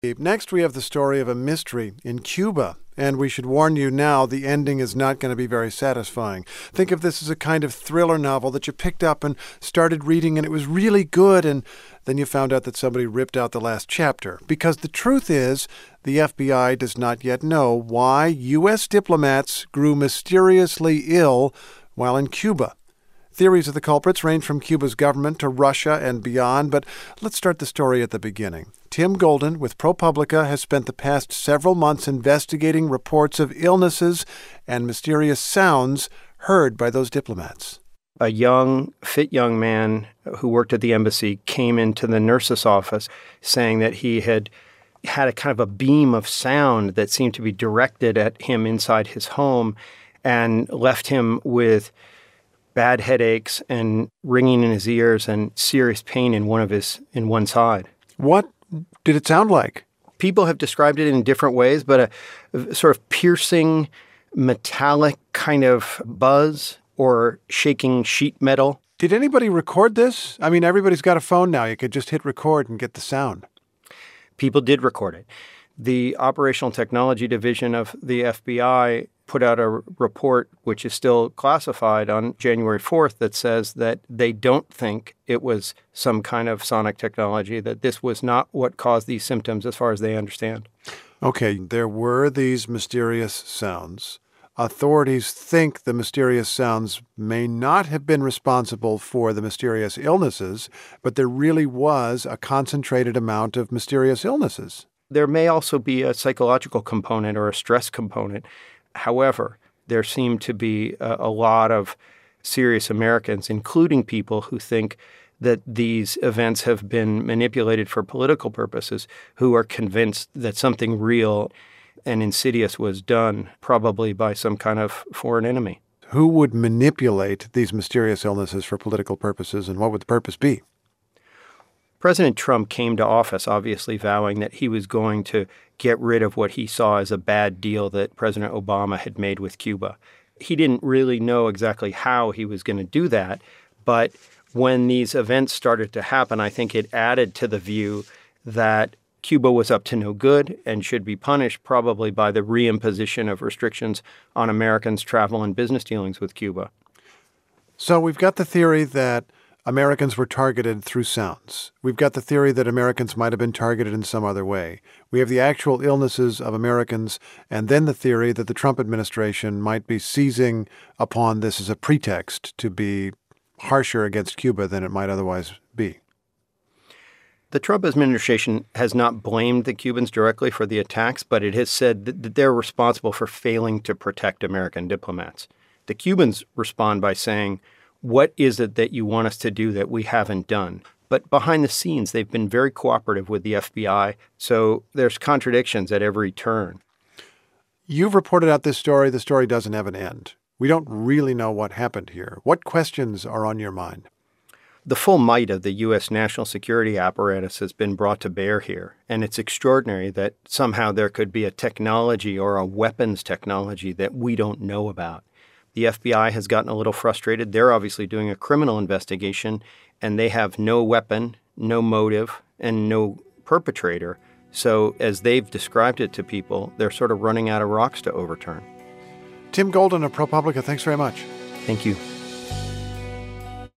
Next, we have the story of a mystery in Cuba. And we should warn you now, the ending is not going to be very satisfying. Think of this as a kind of thriller novel that you picked up and started reading, and it was really good, and then you found out that somebody ripped out the last chapter. Because the truth is, the FBI does not yet know why U.S. diplomats grew mysteriously ill while in Cuba. Theories of the culprits range from Cuba's government to Russia and beyond, but let's start the story at the beginning. Tim Golden with ProPublica has spent the past several months investigating reports of illnesses and mysterious sounds heard by those diplomats. A young, fit young man who worked at the embassy came into the nurse's office saying that he had a kind of a beam of sound that seemed to be directed at him inside his home and left him with bad headaches and ringing in his ears and serious pain in one side. What did it sound like? People have described it in different ways, but a sort of piercing, metallic kind of buzz or shaking sheet metal. Did anybody record this? I mean, everybody's got a phone now. You could just hit record and get the sound. People did record it. The Operational Technology Division of the FBI put out a report, which is still classified, on January 4th that says that they don't think it was some kind of sonic technology, that this was not what caused these symptoms as far as they understand. Okay, there were these mysterious sounds. Authorities think the mysterious sounds may not have been responsible for the mysterious illnesses, but there really was a concentrated amount of mysterious illnesses. There may also be a psychological component or a stress component. However, there seem to be a lot of serious Americans, including people who think that these events have been manipulated for political purposes, who are convinced that something real and insidious was done, probably by some kind of foreign enemy. Who would manipulate these mysterious illnesses for political purposes, and what would the purpose be? President Trump came to office obviously vowing that he was going to get rid of what he saw as a bad deal that President Obama had made with Cuba. He didn't really know exactly how he was going to do that, but when these events started to happen, I think it added to the view that Cuba was up to no good and should be punished, probably by the reimposition of restrictions on Americans' travel and business dealings with Cuba. So we've got the theory that Americans were targeted through sounds. We've got the theory that Americans might have been targeted in some other way. We have the actual illnesses of Americans, and then the theory that the Trump administration might be seizing upon this as a pretext to be harsher against Cuba than it might otherwise be. The Trump administration has not blamed the Cubans directly for the attacks, but it has said that they're responsible for failing to protect American diplomats. The Cubans respond by saying, "What is it that you want us to do that we haven't done?" But behind the scenes, they've been very cooperative with the FBI, so there's contradictions at every turn. You've reported out this story. The story doesn't have an end. We don't really know what happened here. What questions are on your mind? The full might of the U.S. national security apparatus has been brought to bear here, and it's extraordinary that somehow there could be a technology or a weapons technology that we don't know about. The FBI has gotten a little frustrated. They're obviously doing a criminal investigation, and they have no weapon, no motive, and no perpetrator. So as they've described it to people, they're sort of running out of rocks to overturn. Tim Golden of ProPublica, thanks very much. Thank you.